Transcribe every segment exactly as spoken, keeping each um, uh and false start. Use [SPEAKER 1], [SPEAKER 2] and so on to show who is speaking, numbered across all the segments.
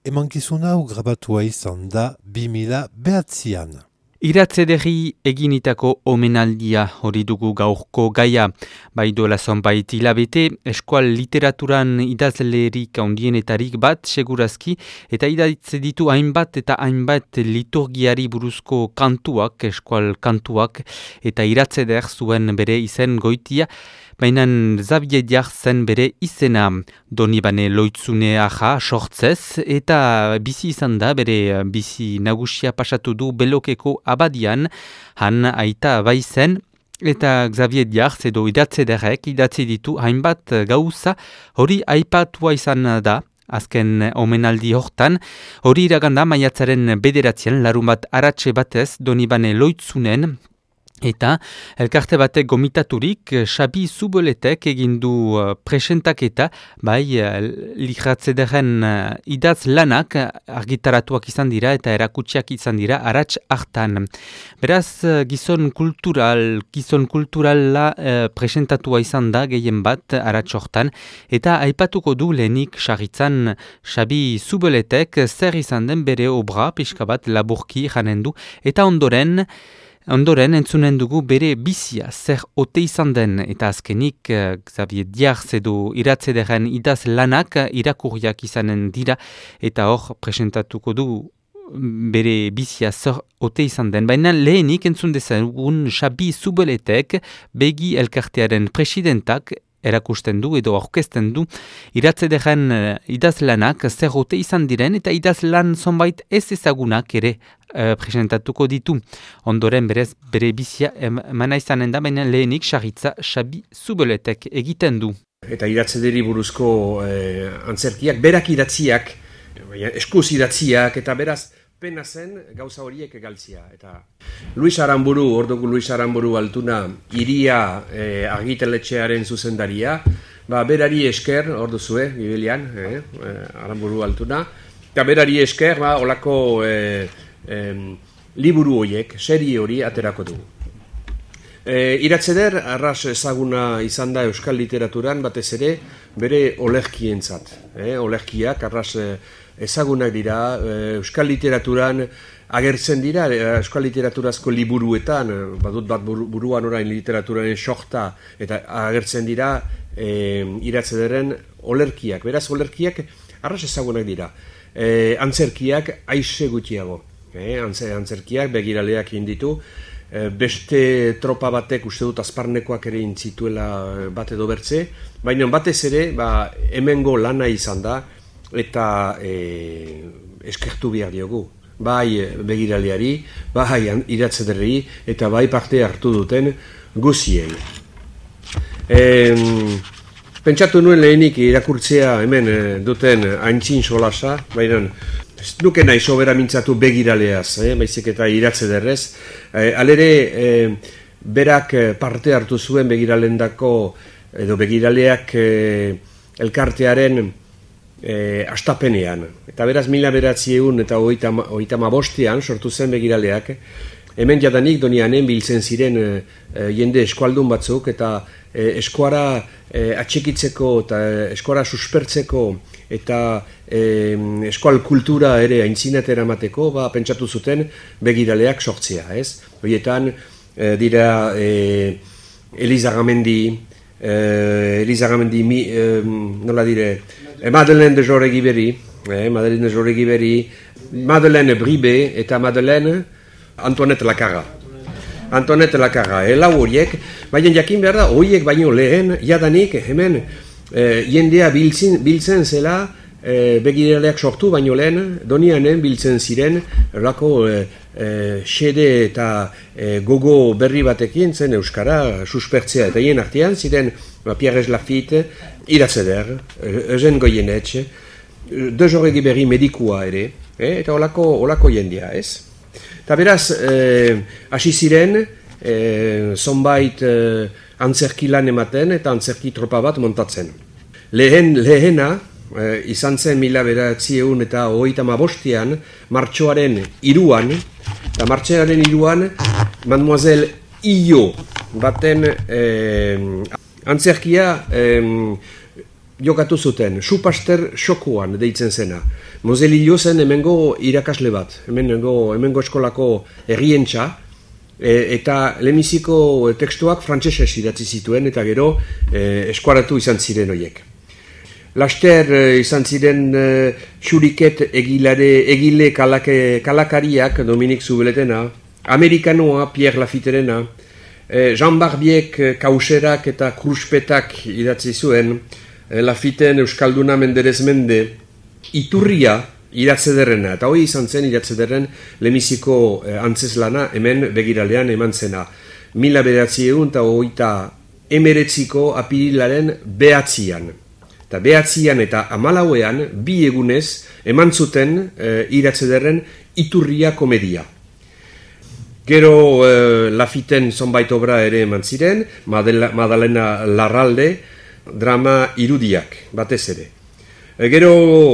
[SPEAKER 1] emankizun hau grabatua izan da bi mila bederatzian.
[SPEAKER 2] Iratzederri eginitako omenaldia hori dugu gaurko gaia. Bai duela zonbait hilabete, eskual literaturan idazlerik handienetarik bat segurazki, eta idatze ditu hainbat eta hainbat liturgiari buruzko kantuak, eskual kantuak, eta iratzeder zuen bere izen goitia, baina Xavier zen bere izena. Donibane Loitzune aja sortzez, eta bizi izan da bere bizi nagusia pasatu du Belokeko abadian, han aita baizen, eta Xavier Diarz edo idatzederrek idatzi ditu hainbat gauza hori aipatua izan da. Azken omenaldi hortan, hori iraganda maiatzaren bederatzean larun bat aratxe batez Donibane Loitzunen, eta elkarte batek gomitaturik Xabi Zuboletek egindu uh, presentaketa, bai uh, ligratzederen uh, idaz lanak argitaratuak izan dira eta erakutsiak izan dira arats hartan. Beraz, uh, gizon kultural, gizon kulturala uh, presentatua izan da gehien bat arats hortan, eta aipatuko du lehenik sarritzan Xabi Zuboletek zer izan den bere obra, pixka bat laburki janen du, eta ondoren, Ondoren entzunen dugu bere bizia zer ote izan den, eta azkenik Xavier Diarz edo iratzederen idaz lanak irakurriak izanen dira, eta hor presentatuko du bere bizia zer ote izan den. Baina lehenik entzun dezagun Xabi Zuboletek begi elkartearen presidentak erakusten du edo aurkezten du iratzederen idazlanak zer ote izan diren, eta idazlan zonbait ez ezagunak ere uh, presentatuko ditu. Ondoren berez bere bizia emana izanen da, baina lehenik sarritza Xabi Zuboletek egiten du.
[SPEAKER 3] Eta iratzederi buruzko eh, antzerkiak, berak idatziak, eskuz idatziak, eta beraz pena zen gauza horiek galtzia. Eta Luis Aramburu, orduko Luis Aramburu altuna, iria eh, argiteletxearen zuzendaria, ba, berari esker, ordu zue, bibilian, eh, Aramburu altuna, eta berari esker, ba, olako eh, eh, liburu horiek, serie hori aterako dugu. E, iratzeder, arras ezaguna izan da euskal literaturan, batez ere, bere olerkientzat. E, olerkiak, arras ezagunak dira, euskal literaturan agertzen dira, euskal literaturazko liburuetan, badut bat buruan orain literaturaren sorta, eta agertzen dira e, iratzederen olerkiak. Beraz, olerkiak arras ezagunak dira. E, antzerkiak aize gutxiago. E, antzerkiak begiraleak inditu, beste tropa batek uste dut azparnekoak ere intzituela bat edo bertze, baina batez ere ba, hemengo lana izan da eta e, eskertu behar diogu. Bai begiraleari, bai iratzederri eta bai parte hartu duten guziei. E, pentsatu nuen lehenik irakurtzea hemen duten aintzin solasa, baina ez duke nahi sobera mintzatu begiraleaz, eh? Baizik eta iratzederrez. Eh, alere, eh, berak parte hartu zuen begiralendako, edo begiraleak eh, elkartearen eh, astapenean. Eta beraz, mila bederatziehun eta hogeita hamabostean sortu zen begiraleak. Hemen jadanik donianen biltzen ziren eh, jende eskualdun batzuk, eta eh, eskuara eh, atxikitzeko eta eskuara suspertzeko eta eh, eskual kultura ere aintzinat eramateko, ba, pentsatu zuten begiraleak sortzea, ez? Horietan eh, dira eh, Eliza Gamendi, eh, Eliza Gamendi, mi, eh, nola dire, eh, Madeleine de Joregi-Berry, eh, Madeleine de Joregi-Berry, Madeleine Bribé eta Madeleine Antoinette Lacarra. Antoinette Lacarra, ela horiek, baina jakin behar da, horiek baino lehen, jadanik hemen eh, jendea biltzen, biltzen zela, eh, begiraleak sortu baino lehen, donianen biltzen ziren, erlako eh, eh, xede eta eh, gogo berri batekin zen euskara suspertzea, eta hien artean ziren Pierre Lafitte, iratzeder, Eugen Goyenetxe, de Joregi-Berry medikua ere, eh, eta olako, olako jendea, ez? Eta beraz, hasi eh, ziren, eh, zonbait eh, antzerki lan ematen eta antzerki tropa bat montatzen. Lehen, lehena, eh, izan zen mila bederatziehun eta hogeita hamabostean, martxoaren hiruan, eta martxoaren hiruan, Mademoiselle Iyo baten eh, antzerkia eh, jokatu zuten, Supaster Xokuan deitzen zena. Moselillo zen hemengo irakasle bat, hemengo, hemengo eskolako errientxa, e, eta lehenbiziko tekstuak frantsesez idatzi zituen, eta gero e, eskuaratu izan ziren horiek. Laster e, izan ziren e, xuriket egilare, egile kalake, kalakariak, Dominik Zubeletena, Amerikanoa Pierre Lafitterena, e, Jean Barbiek kauserak eta kruspetak idatzi zuen, e, Lafitten Euskalduna Menderez Mende, Iturria Iratzederrena, eta hori izan zen Iratzederren lehenbiziko e, antzeslana hemen begiralean eman zena. Mila bederatziehun eta hogeita emeretziko apirilaren behatzian. Eta behatzian eta hamalauean bi egunez eman zuten e, Iratzederren Iturria komedia. Gero e, Lafitten zonbait obra ere eman ziren, Madalena Larralde, drama irudiak, batez ere. E, gero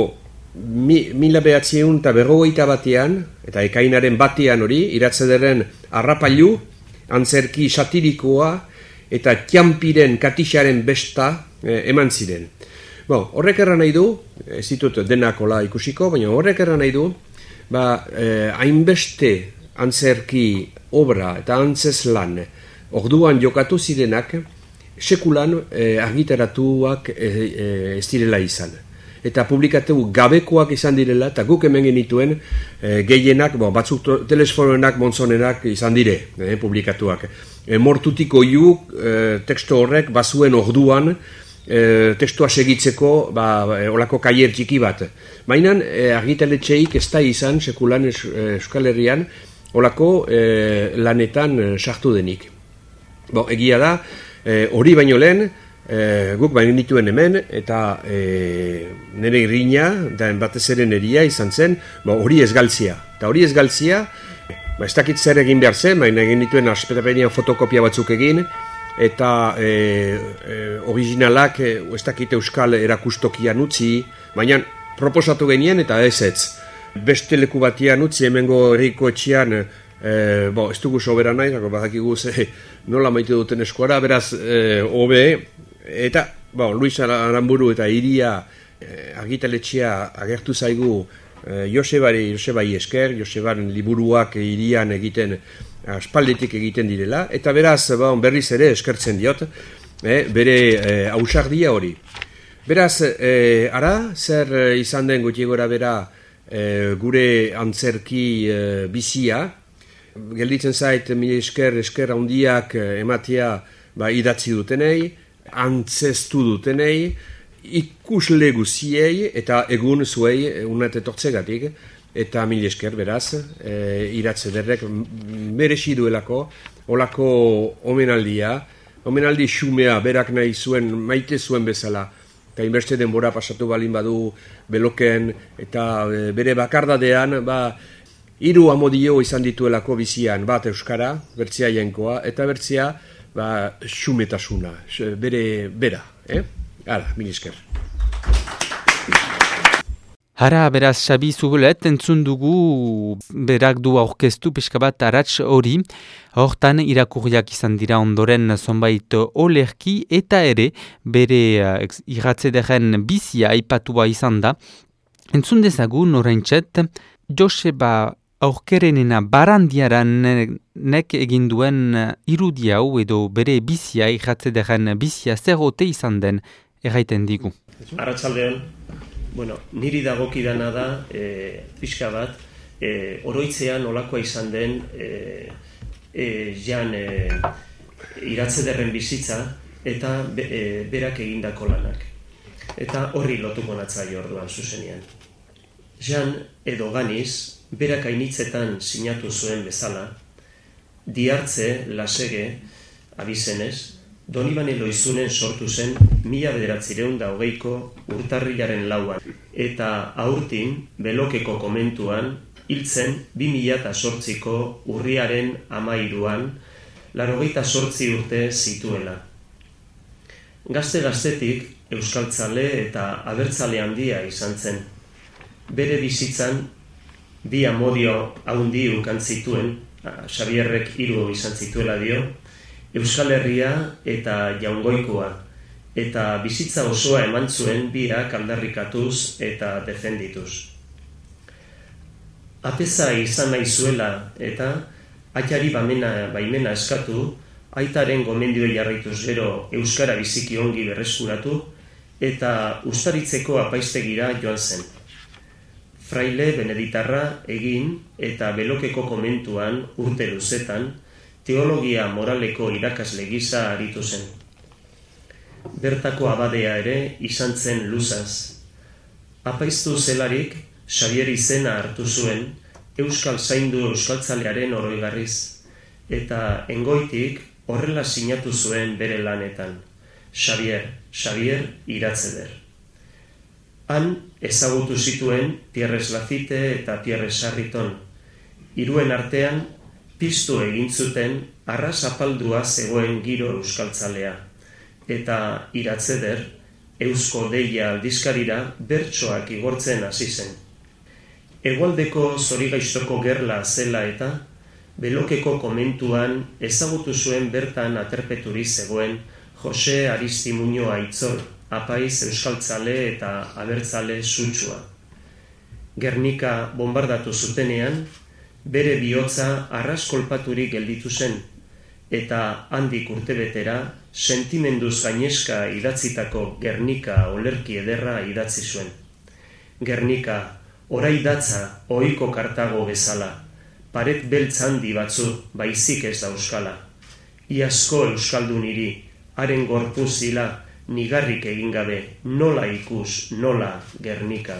[SPEAKER 3] mi, mila behatziehun eta berrogeita batean, eta ekainaren batean hori, Iratzederren Arrapailu, antzerki satirikoa, eta Tiampiren Katixaren besta e, eman ziren. Bon, horrek erran nahi du, ez ditut denakola ikusiko, baina horrek erran nahi du, ba, eh, hainbeste antzerki obra eta antzeslan orduan jokatu zirenak, sekulan eh, argitaratuak eh, eh, ez direla izan. Eta publikatu gabekoak izan direla, eta guk hemen genituen eh, gehienak, bon, batzuk telesforoenak, montzonenak izan dire, eh, publikatuak. E, mortutiko ju, eh, teksto horrek, bazuen orduan, E, testua segitzeko ba, e, olako kaier txiki bat. Mainan e, argitaletxeik ez da izan sekulan es, e, Euskal Herrian olako e, lanetan e, sartu denik. Bo, egia da, hori e, baino lehen e, guk baino nituen hemen eta e, nire irriña da batez ere neria izan zen hori ez galtzia. Eta hori ez galtzia ba, ez dakit zer egin behar zen, baina egin nituen aspetapenian fotokopia batzuk egin eta e, e, originalak e, ez dakit euskal erakustokian utzi, baina proposatu genien eta ez ez. Beste leku batian utzi hemengo herriko etxean, e, bo, ez dugu sobera nahi, badakigu ze nola maite duten eskuara, beraz, e, hobe, eta bo, Luis Aramburu eta Iria e, argitaletxea agertu zaigu e, Josebari, Josebai esker, Josebaren liburuak Irian egiten aspaldetik egiten direla, eta beraz ba, berriz ere eskertzen diot, eh, bere eh, ausardia hori. Beraz, eh, ara, zer eh, izan den gutxi gora bera eh, gure antzerki eh, bizia, gelditzen zait mila esker, esker handiak eh, ematea ba, idatzi dutenei, antzestu dutenei, ikusle guziei, eta egun zuei unat etortzegatik, eta mil esker beraz, e, Iratzederrek merezi duelako, olako omenaldia, omenaldi xumea berak nahi zuen, maite zuen bezala, eta inbertze denbora pasatu balin badu beloken, eta e, bere bakardadean, ba, hiru amodio izan dituelako bizian, bat euskara, bertzia jainkoa, eta bertzia, ba, xumetasuna, bere, bera, eh? Hala, mil esker.
[SPEAKER 2] Hara, beraz, Xabi Zubelet, entzun dugu berak du aurkeztu pixka bat arats hori, hortan irakurriak izan dira ondoren zonbait olerki eta ere bere uh, Iratzederren bizia aipatua izan da. Entzun dezagun oraintxet, Joseba Aurkerenena Barandiaranek egin duen irudi hau edo bere bizia, Iratzederren bizia zerrote izan den erraiten digu.
[SPEAKER 4] Arratsaldean. Bueno, niri dagokidana da, e, pixka bat, e, oroitzean olakoa izan den e, e, jan e, Iratzederren bizitza eta be, e, berak egindako lanak. Eta horri lotuko natzaio orduan zuzenean. Jan edo Ganiz, berak ainitzetan sinatu zuen bezala, Diartze Lasege abizenez, Donibane Loizunen sortu zen mila bederatzireun da hogeiko urtarrilaren lauan, eta aurtin Belokeko komentuan hiltzen bi mila eta sortziko urriaren amairuan, larogeita sortzi urte zituela. Gazte-gaztetik euskaltzale eta abertzale handia izan zen. Bere bizitzan bi amodio haundi ukan zituen, Xabierrek hiru izan zituela dio, Euskal Herria eta Jaungoikoa, eta bizitza osoa eman zuen biak aldarrikatuz eta defendituz. Apeza izan nahi zuela eta aitari bamena, baimena eskatu, aitaren gomendioei jarraituz gero euskara biziki ongi berreskuratu eta Uztaritzeko apaiztegira joan zen. Fraile beneditarra egin eta Belokeko komentuan urte luzetan teologia moraleko irakasle gisa aritu zen. Bertako abadea ere izan zen luzaz. Apaiztu zelarik Xabier izena hartu zuen Euskal Zaindu euskaltzalearen oroigarriz eta engoitik horrela sinatu zuen bere lanetan. Xabier, Xabier Iratzeder. Han ezagutu zituen Pierre Lafite eta Pierre Sarriton. Hiruen artean piztu egin zuten arras apaldua zegoen giro euskaltzalea. Eta Iratzeder Eusko Deia aldizkarira bertsoak igortzen hasi zen. Hegoaldeko Zorigaiztoko gerla zela eta Belokeko komentuan ezagutu zuen bertan aterpeturi zegoen Jose Aristimuño Aitzol, apaiz euskaltzale eta abertzale sutsua. Gernika bombardatu zutenean, bere bihotza arras kolpaturik gelditu zen, eta handik urtebetera sentimenduz gaineska idatzitako Gernika olerki ederra idatzi zuen. Gernika, orai datza ohiko Kartago bezala, paret beltz handi batzu baizik ez dauzkala. Iazko euskaldun hiri, haren gorpuz zila, nigarrik egin gabe, nola ikus, nola Gernika.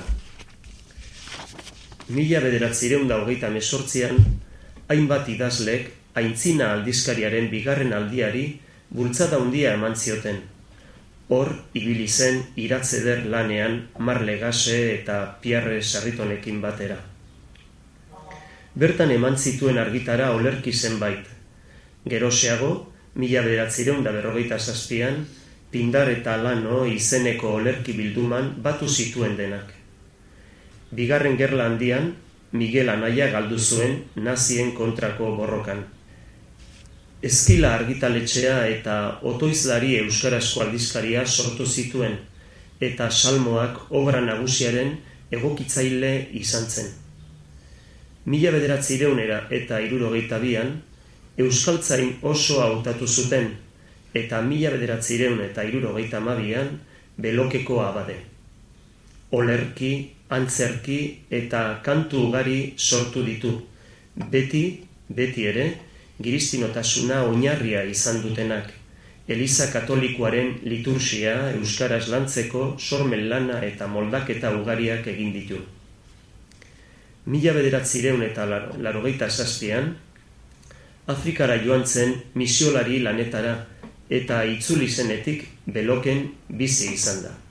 [SPEAKER 4] Mila bederatzireun da hogeita mesortzian, hainbat idazlek Aintzina aldizkariaren bigarren aldiari bultzada handia eman zioten. Hor, ibili zen Iratzeder lanean Marle Gase eta Pierre Sarritonekin batera. Bertan eman zituen argitara olerki zenbait. Geroxeago, mila bederatzireun da berrogeita zazpian, Pindar eta Lano izeneko olerki bilduman batu zituen denak. Bigarren gerla handian, Miguel Anaia galdu zuen nazien kontrako borrokan. Ezkila argitaletxea eta Otoizlari euskarazko aldizkaria sortu zituen, eta salmoak obra nagusiaren egokitzaile izan zen. Mila bederatzireunera eta hirurogeita bian, euskaltzain oso hautatu zuten, eta mila bederatzireun eta hirurogeita hamabian Belokeko abade. Olerki, antzerki eta kantu ugari sortu ditu, beti, beti ere, giristinotasuna oinarria izan dutenak, Eliza Katolikoaren liturgia euskaraz lantzeko sormen lana eta moldaketa ugariak egin ditu. Mila bederatzireun eta laurogeita zazpian, Afrikara joan zen misiolari lanetara eta itzuli zenetik Beloken bizi izan da.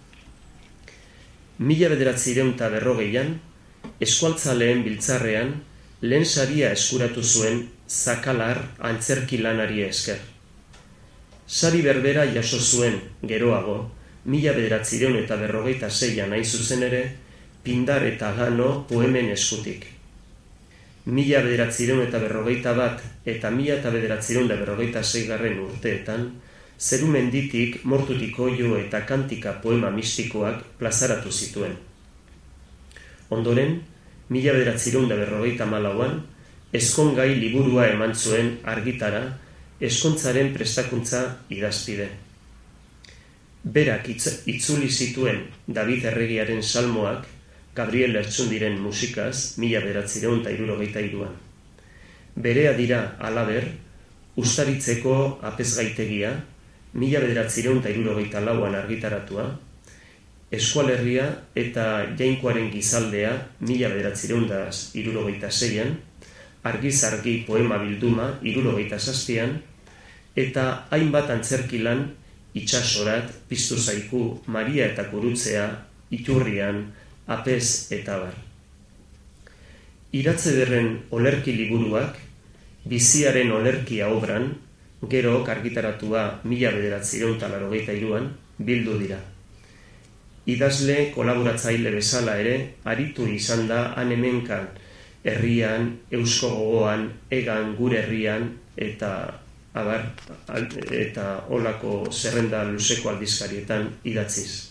[SPEAKER 4] Mila bederatzireun eta berrogeian, eskualtzaleen biltzarrean, lehen saria eskuratu zuen Zakalar antzerki lanari esker. Sari berbera jaso zuen geroago, mila bederatzireun eta berrogeita zeian hain zuzen ere, Pindar eta Lano poemen eskutik. Mila bederatzireun eta berrogeita bat eta mila eta bederatzireun eta berrogeita zeigarren urteetan, Zerumenditik, Mortutik oio eta kantika poema mistikoak plazaratu zituen. Ondoren, mila bederatzireun eta berrogeita hamalauan, Ezkongai liburua eman zuen argitara, ezkontzaren prestakuntza idazpide. Berak itzuli zituen David Erregiaren salmoak, Gabriel Lertxundiren musikaz, mila bederatzireun eta hirurogeita hiruan. Berea dira halaber, Uztaritzeko apezgaitegia, mila bederatzireun eta hirurogeita lauan argitaratua, Eskualerria eta Jainkoaren gizaldea, mila bederatzireun eta hirurogeita zeian, Argiz-argi poema bilduma, hirurogeita zazpian, eta hainbat antzerkilan, Itsasorat, Piztu zaiku, Maria eta Gurutzea, Iturrian, Apez eta bar. Iratzederren olerki liburuak, Biziaren olerkia obran, gero argitaratua mila bederatzireun eta laurogeita hiruan, bildu dira. Idazle kolaboratzaile bezala ere, aritu izan da han hemenkan, herrian, eusko gogoan, egan gure herrian eta abar, eta olako zerrenda luzeko aldizkarietan idatziz.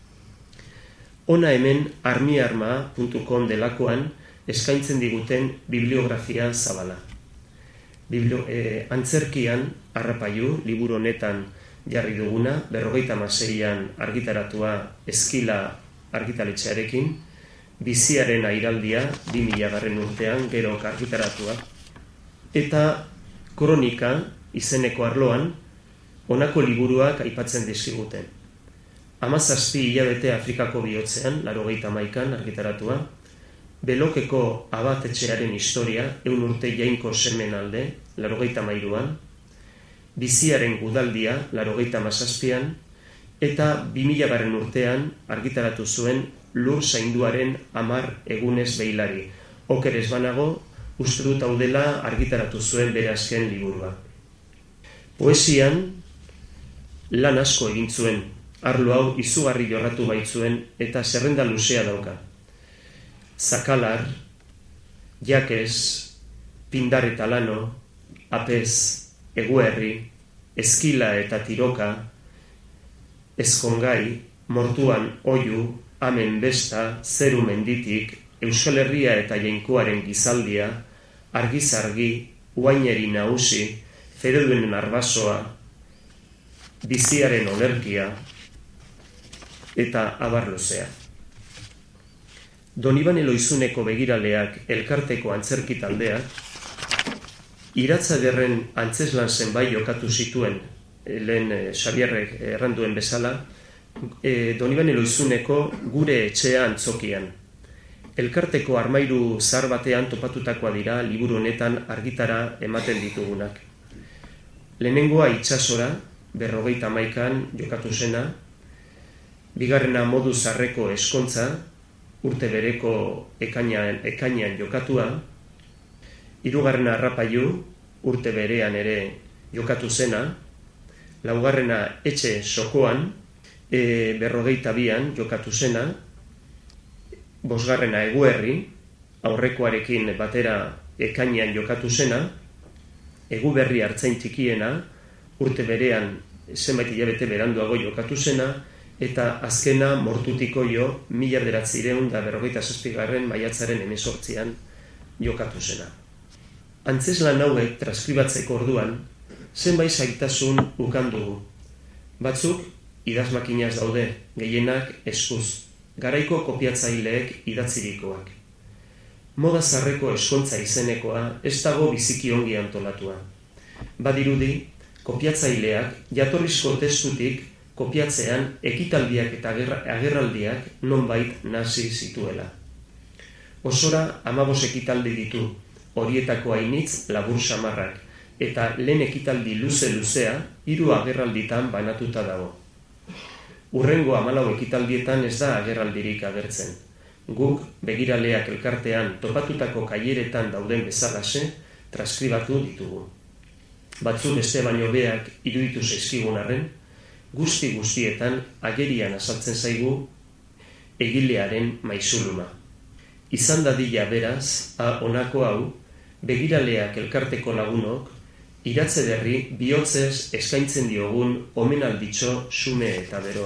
[SPEAKER 4] Hona hemen armiarma puntu com delakoan eskaintzen diguten bibliografia zabala. Biblio, eh, antzerkian, Harrapailu, liburu honetan jarri duguna, berrogeita hamaseian argitaratua Eskila argitaletxearekin, Biziaren airaldia, bi milagarren urtean, gero argitaratua, eta Kronika izeneko arloan, honako liburuak aipatzen dizkiguten. Hamazazpi hilabete Afrikako bihotzean, laurogeita hamaikan argitaratua, Belokeko abatetxearen historia, ehun urte jainko semen alde, laurogeita hamairuan, Biziaren gudaldia, laurogeita hamazazpian, eta bi milagarren urtean argitaratu zuen Lur zainduaren hamar egunez beilari. Oker ez banago, uste dut hau dela argitaratu zuen bere azken liburua. Poesian lan asko egin zuen, arlo hau izugarri jorratu baitzuen eta zerrenda luzea dauka. Zakalar, Jakes, Pindar eta Lano, Apez, Eguerri, Eskila eta Tiroka, Ezkongai, Mortuan Oiu, Amen Besta, Zeru Menditik, Euskal Herria eta Jainkoaren gizaldia, Argizargi, Uaineri Nagusi, Fereduenen Arbasoa, Biziaren olerkia, eta abar luzea. Donibane Loizuneko begiraleak elkarteko antzerki taldeak, Iratzaderren antzeslan zenbait jokatu zituen, lehen Xabierrek erranduen bezala, e, Donibane Loizuneko Gure etxea antzokian. Elkarteko armairu zahar batean topatutakoa dira liburu honetan argitara ematen ditugunak. Lehenengoa itsasora, berrogeita hamaikan jokatu zena, bigarrena modu zarreko eskontza, urte bereko ekainean, ekainean jokatua, hirugarrena Harrapailu, urte berean ere jokatu zena, laugarrena Etxe sokoan, e, berrogeita bian jokatu zena, bosgarrena Eguerri, aurrekoarekin batera ekainean jokatu zena, Eguberri Artzain Txikiena, urte berean zenbait hilabete beranduago jokatu zena, eta azkena Mortutiko jo, mila bederatziehun eta berrogeita zazpigarren maiatzaren hemezortzian jokatu zena. Antzeslan hauek transkribatzeko orduan, zenbait zailtasun ukan dugu. Batzuk idazmakinaz daude, gehienak eskuz, garaiko kopiatzaileek idatzirikoak. Moda zarreko eskontza izenekoa ez dago biziki ongi antolatua. Badirudi, kopiatzaileak jatorrizko testutik kopiatzean ekitaldiak eta agerraldiak nonbait nasi zituela. Osora hamabos ekitaldi ditu, horietako hainitz labur samarrak, eta lehen ekitaldi luze-luzea hiru agerralditan banatuta dago. Urrengo hamalau ekitaldietan ez da agerraldirik agertzen. Guk begiraleak elkartean topatutako kaileretan dauden bezalase transkribatu ditugu. Batzu beste baino beak iruditu zaizkigun arren, guzti guztietan agerian azaltzen zaigu egilearen maizuluma. Izan dadila beraz, a honako hau, begiraleak elkarteko lagunok, Iratzederri bihotzez eskaintzen diogun omenalditxo xume eta beroa.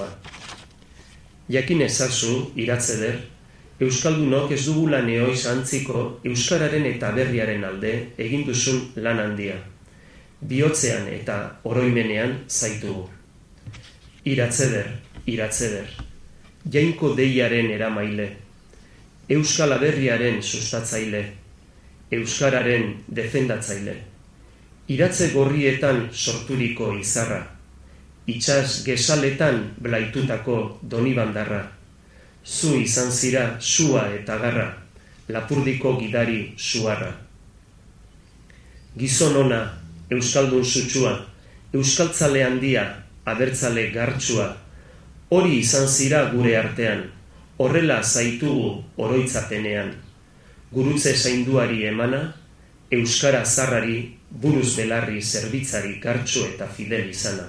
[SPEAKER 4] Jakin ezazu, Iratzeder, Euskaldunok ez dugula neoiz antziko Euskararen eta berriaren alde egin duzun lan handia. Bihotzean eta oroimenean zaitugu. Iratzeder, Iratzeder, jainko deiaren eramaile, Euskal Aberriaren sustatzaile, Euskararen defendatzaile, Iratze gorrietan sorturiko izarra, itsas gezaletan blaitutako donibandarra, zu izan zira sua eta garra, Lapurdiko gidari suarra. Gizon ona, Euskaldun sutsua, Euskaltzale handia, abertzale gartsua, hori izan zira gure artean, horrela zaitugu oroitzapenean, gurutze zainduari emana, Euskara zarrari, buruz belarri zerbitzari gartsu eta fidel izana.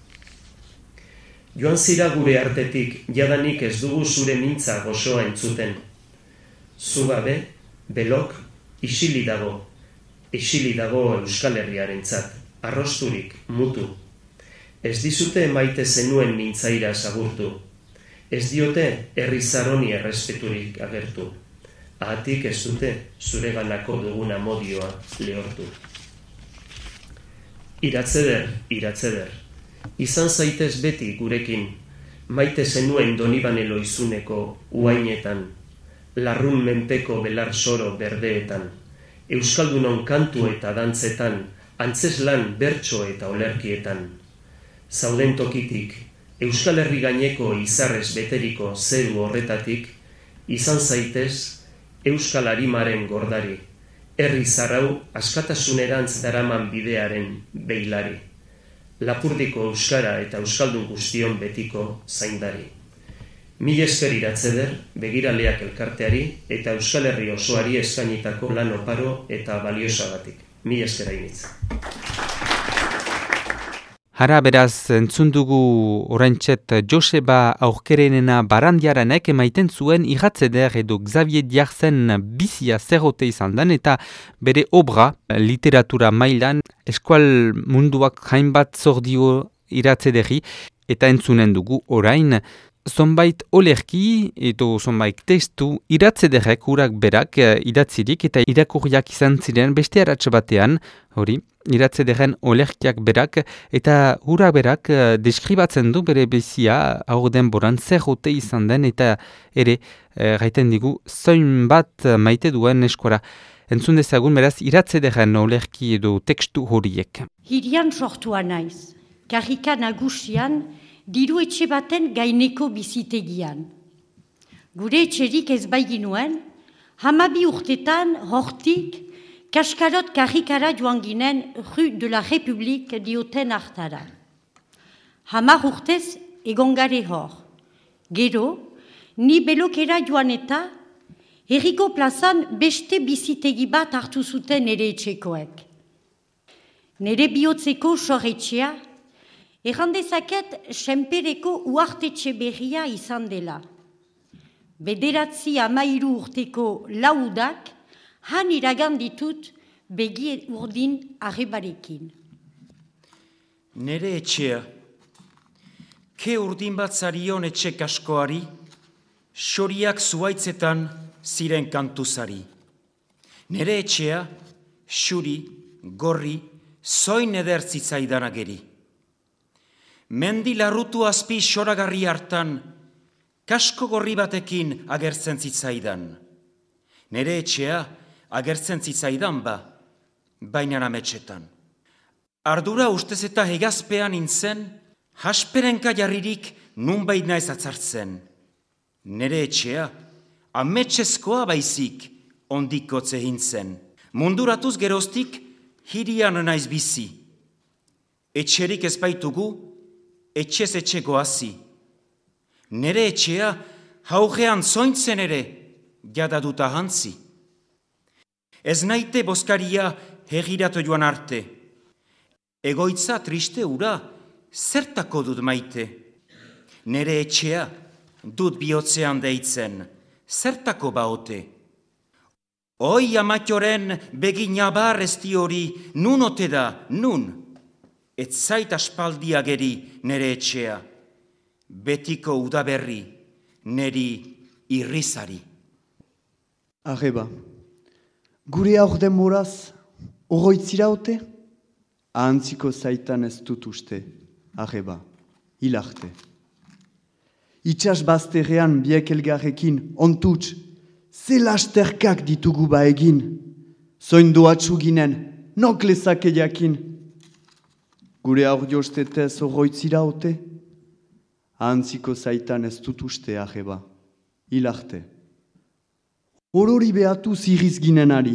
[SPEAKER 4] Joan zira gure artetik, jadanik ez dugu zure mintza gozoa entzuten. Zugabe, belok, isili dago, isili dago Euskal Herriarentzat. arrosturik, mutu. Ez dizute maite zenuen mintzaira sagurtu. Ez diote herri zaroni errespeturik agertu. Ahatik ez dute zureganako dugun amodioa lehortu. Iratzeder, iratzeder, izan zaitez beti gurekin, maite zenuen Donibane Loizuneko uainetan, larrun menpeko belar soro berdeetan, euskaldunon kantu eta dantzetan, antzeslan bertso eta olerkietan. Zauden tokitik, Euskal Herri gaineko izarrez beteriko zeru horretatik, izan zaitez Euskal Arimaren gordari, herri zarau askatasunerantz daraman bidearen beilari, Lapurdiko euskara eta euskaldun guztion betiko zaindari. Mil esker Iratzeder, begiraleak elkarteari eta Euskal Herri osoari eskainitako lan oparo eta baliosagatik. Mil esker hainitz.
[SPEAKER 2] Hara beraz, entzun dugu oraintxet Joseba Aurkerenena Barandiaranek emaiten zuen Iratzeder edo Xavier Diarzen bizia zerrote izan den eta bere obra literatura mailan eskual munduak hainbat zordio Iratzederri eta entzunen dugu orain zonbait olerki edo zonbait testu Iratzederrek urak berak idatzirik eta irakurriak izan ziren beste aratxe batean, hori, Iratzederren olerkiak berak eta hura berak uh, deskribatzen du bere bizia aur denboran zerrote izan den eta ere uh, gaiten digu zoin bat maite duen eskora. Entzun dezagun beraz Iratzederren olerki edo tekstu horiek.
[SPEAKER 5] Hirian sortua naiz, karrika nagusian, diru etxe baten gaineko bizitegian. Gure etxerik ez baiginuen, hamabi urtetan hortik, Kaskarot karrikara joan ginen Rue de la République dioten hartara. Hamar urtez egongare hor. Gero, ni belokera joan eta herriko plazan beste bizitegi bat hartu zuten ere etxekoek. Nere bihotzeko sorretxea, errandezaket senpereko uartetxe berria izan dela. Bederatzi amairu urteko laudak, han iragan ditut begi urdin arrebarekin.
[SPEAKER 6] Nere etxea, ke urdin bat zarion etxe kaskoari, xoriak zuaitzetan ziren kantuzari. Nere etxea, xuri, gorri, zoin edertzitzaidan ageri. Mendi larrutu azpi xoragarri hartan, kasko gorri batekin agertzen zitzaidan. Nere etxea, agertzen zitzaidan ba, baina ametxetan. Ardura ustez eta hegazpean intzen, hasperenka jarririk nunbait naiz atzartzen. Nere etxea, ametxezkoa baizik ondikotze hintzen. Munduratuz geroztik, hirian naiz bizi. Etxerik ez baitugu, etxez etxe goazi. Nere etxea, haugean zointzen ere, jadaduta hantzi. Ez naite bozkaria hegiratu joan arte. Egoitza triste ura, zertako dut maite. Nere etxea, dut bihotzean deitzen, zertako baote. Oi amatioren begin abar ezti hori, nun ote da, nun. Ez zait aspaldia geri nere etxea. Betiko udaberri, neri irrizari.
[SPEAKER 7] Arreba. Gure aur denboraz, oroitzira ote? Ahantziko zaitan ez dut uste, arreba, hilarte. Itxas bazterrean biek elgarrekin, ontuts, ze lasterkak ditugu ba egin. Zoin doatsu ginen, nok lezake jakin. Gure aur jostetez oroitzira ote? Ahantziko zaitan ez dut uste, arreba, hilarte. Orori behatu ziriz ginenari.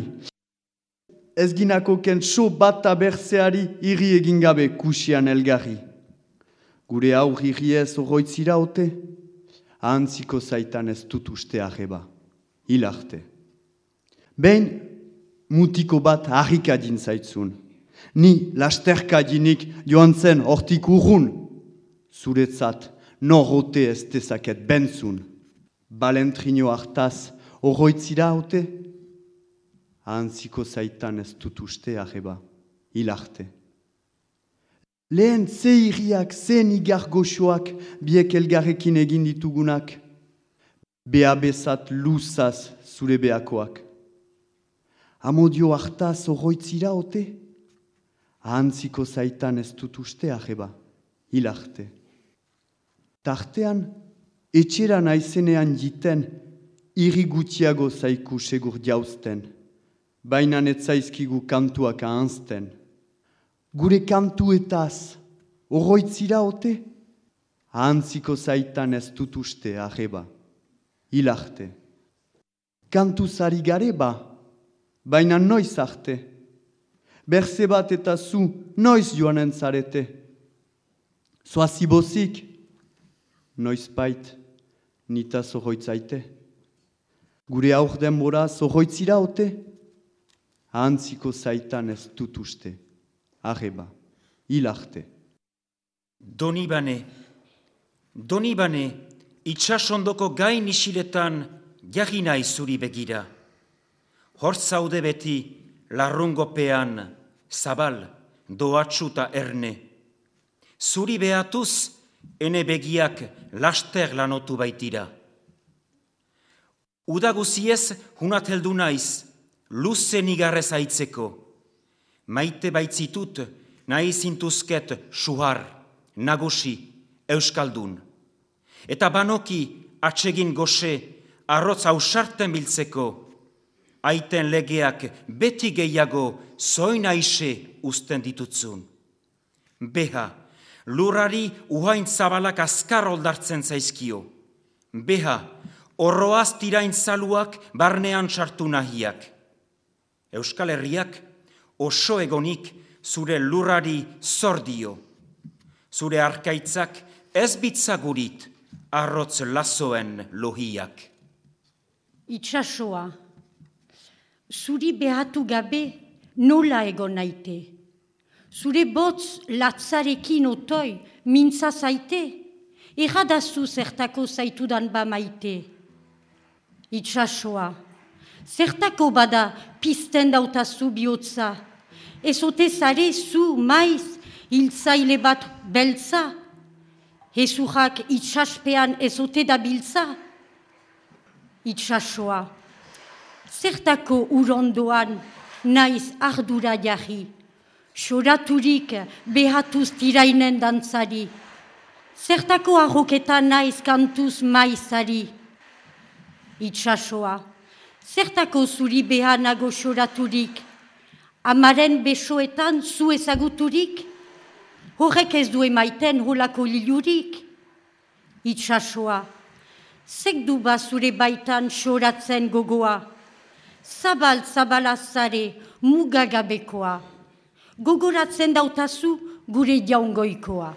[SPEAKER 7] Ez ginako kentso bat abertzeari irri egin gabe kusian elgarri. Gure aur irri ez oroitzira ote, ahantziko zaitan ez dut uste arreba, hilarte. Behin, mutiko bat harrikadin zaitzun. Ni lasterkadinik joan zen hortik urrun. Zuretzat, nor ote ez dezaket bentzun. Balentrino hartaz, oroitzira ote? Ahantziko zaitan ez dut uste arreba, hilarte. Lehen ze irriak, ze nigar goxoak, biek elgarrekin egin ditugunak. Bea bezat luzaz zure beakoak. Amodio hartaz oroitzira ote? Ahantziko zaitan ez dut uste aheba, hilarte. Tartean, etxera naizenean jiten, irri gutxiago zaiku segur jauzten, baina netzaizkigu kantuak ahanzten. Gure kantuetaz, oroitzira ote? Ahantziko zaitan ez dut uste aheba, hilarte. Kantuzari gareba, baina noiz arte. Berze bat eta zu noiz joanen zarete. Zoazibozik, noiz bait, nita zorroitzaite. Gure aur denbora zorroitzira ote? Ahantziko zaitan ez dut uste. Arreba, hilarte.
[SPEAKER 6] Donibane, Donibane, itxasondoko gain isiletan jarri nahi zuri begira. Hor zaude beti, larrungopean, zabal, doatsuta erne. Zuri behatuz, ene begiak laster lanotu baitira. Udaguziez hunat heldu naiz, luze nigarrez aitzeko. Maite baitzitut, nahi zintuzket suhar, nagusi, euskaldun. Eta banoki, atsegin goxe, arrotz ausarten biltzeko, aiten legeak beti gehiago zoin aise usten ditutzun. Beha, lurari uhain zabalak azkar oldartzen zaizkio. Beha, orroaz tirain zaluak barnean sartu nahiak. Euskal Herriak oso egonik zure lurrari zordio. Zure arkaitzak ez bitzagurit arrotz lazoen lohiak.
[SPEAKER 5] Itxasoa, zuri behatu gabe nola egon naite. Zure botz latzarekin otoi mintza zaite. Erradazu zertako zaitudan ba maite. Itxasoa, zertako bada pizten dautazu bihotza. Ezote zare zu maiz hiltzaile bat beltza. Ezurrak itxaspean ezote da biltza. Itxasoa, zertako urondoan naiz ardura jarri. Xoraturik behatuz tirainen dantzari. Zertako arroketan naiz kantuz maizari. Itxasoa, zertako zuri behanago xoraturik. Amaren besoetan zu ezaguturik. Horrek ez du emaiten holako lilurik. Itxasoa, zek du bazure baitan xoratzen gogoa. Zabal zabalazare mugagabekoa. Gogoratzen dautazu gure jaungoikoa.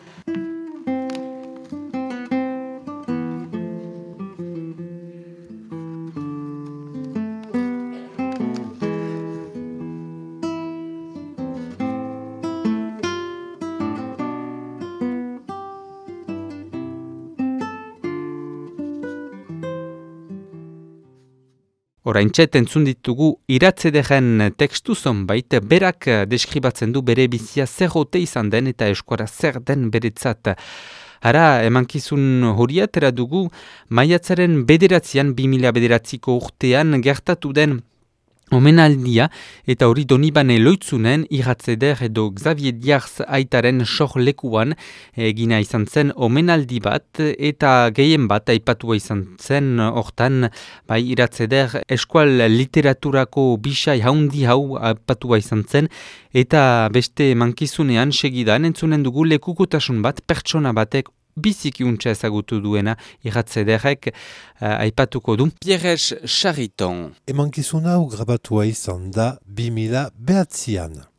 [SPEAKER 2] Oraintxet entzun ditugu iratzederen tekstu zonbait berak deskribatzen du bere bizia zer ote izan den eta eskuara zer den beretzat. Hara, emankizun hori atera dugu maiatzaren bederatzian, bi mila bederatziko urtean gertatu den omenaldia eta hori Donibane Loitzunen Iratzeder edo Xavier Diarz aitaren sorlekuan egina izan zen omenaldi bat eta gehien bat aipatua izan zen hortan bai Iratzeder eskual literaturako bisai haundi hau aipatua izan zen eta beste mankizunean segidan entzunen dugu lekukotasun bat pertsona batek biziki untsa ezagutu duena Iratzederrek uh, aipatuko du. Pierres Chariton.
[SPEAKER 1] Emankizun hau grabatua izan da bi mila behatzian.